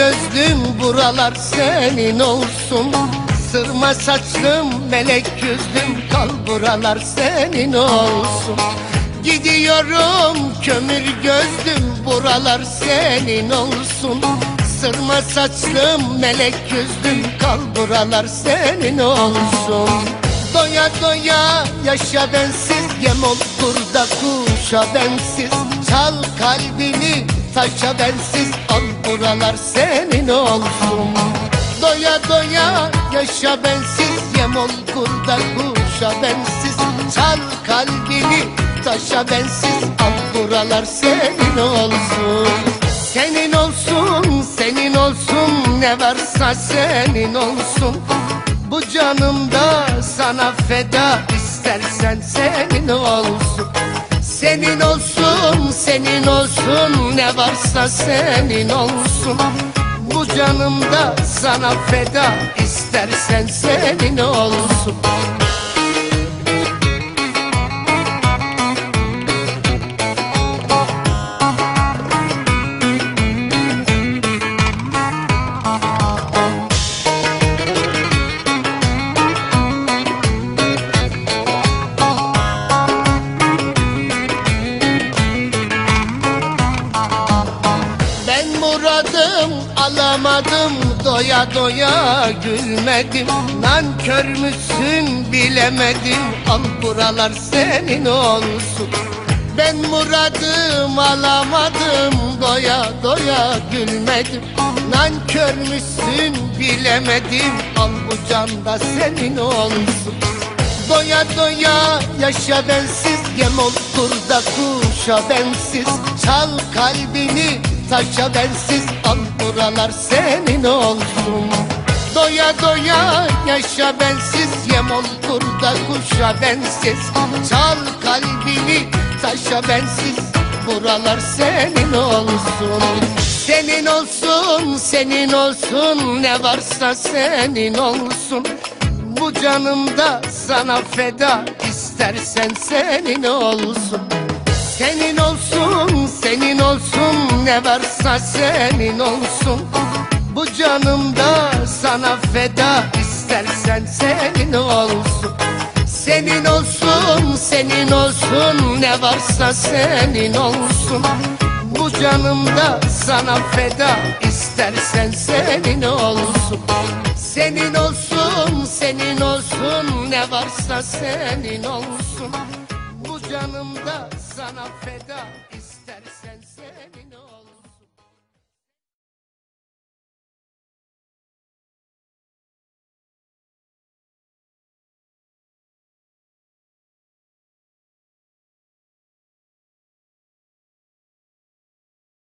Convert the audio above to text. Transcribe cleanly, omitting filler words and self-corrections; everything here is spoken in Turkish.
gözlüm buralar senin olsun. Sırma saçlım melek yüzlüm kal buralar senin olsun. Gidiyorum kömür gözlüm buralar senin olsun. Sırma saçlım melek yüzlüm kal buralar senin olsun. Doya doya yaşa bensiz, yem ol kurda kuşa bensiz. Çal kalbini taşa bensiz, al buralar senin olsun. Doya doya yaşa bensiz, yem ol kurda kuşa bensiz. Çal kalbini taşa bensiz, al buralar senin olsun. Senin olsun, senin olsun, ne varsa senin olsun. Bu canımda sana feda, istersen senin olsun. Senin olsun, senin olsun, ne varsa senin olsun. Bu canımda sana feda, istersen senin olsun. Muradım alamadım, doya doya gülmedim. Nankör müsün bilemedim, al buralar senin olsun. Ben muradım alamadım, doya doya gülmedim. Nankör müsün bilemedim, al bu can da senin olsun. Doya doya yaşa bensiz, yem ol kurda kuşa bensiz. Çal kalbini taşa bensiz, al buralar senin olsun. Doya doya yaşa bensiz, yem ol kurda kuşa bensiz. Çal kalbini taşa bensiz, buralar senin olsun. Senin olsun, senin olsun, ne varsa senin olsun. Bu canımda sana feda, istersen senin olsun. Senin olsun, senin olsun, ne varsa senin olsun. Bu canımda sana feda, istersen senin olsun. Senin olsun, senin olsun, ne varsa senin olsun. Bu canımda sana feda, istersen senin olsun. Senin olsun, senin olsun, ne varsa senin olsun. Bu canımda sana feda.